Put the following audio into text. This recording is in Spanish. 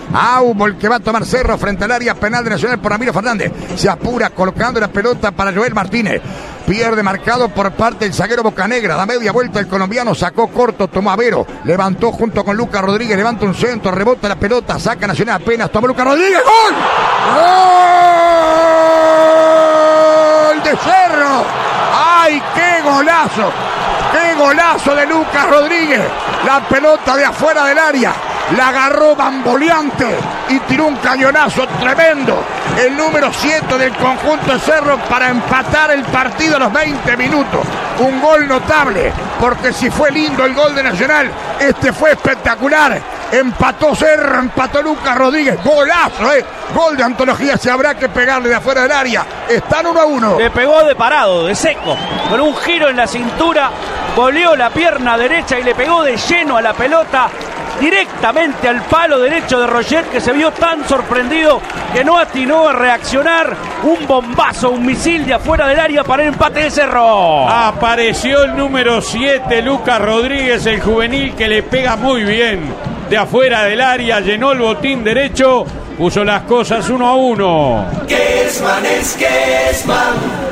Aubo el que va a tomar Cerro frente al área penal de Nacional por Ramiro Fernández. Se apura colocando la pelota para Joel Martínez. Pierde marcado por parte del zaguero Bocanegra. Da media vuelta el colombiano, sacó corto, tomó a Vero. Levantó junto con Lucas Rodríguez, levanta un centro, rebota la pelota, saca Nacional apenas, tomó Lucas Rodríguez. ¡Gol! ¡Gol de Cerro! ¡Ay, qué golazo! ¡Qué golazo de Lucas Rodríguez! La pelota de afuera del área. La agarró bamboleante y tiró un cañonazo tremendo. El número 7 del conjunto de Cerro para empatar el partido a los 20 minutos. Un gol notable, porque si fue lindo el gol de Nacional, este fue espectacular. Empató Cerro, empató Lucas Rodríguez. Golazo, gol de antología. Se habrá que pegarle de afuera del área. Están 1-1. Le pegó de parado, de seco, con un giro en la cintura. Volvió la pierna derecha y le pegó de lleno a la pelota, directamente al palo derecho de Roger, que se vio tan sorprendido que no atinó a reaccionar. Un bombazo, un misil de afuera del área para el empate de Cerro. Apareció el número 7, Lucas Rodríguez, el juvenil, que le pega muy bien de afuera del área, llenó el botín derecho, puso las cosas 1-1. Kessman es Kessman.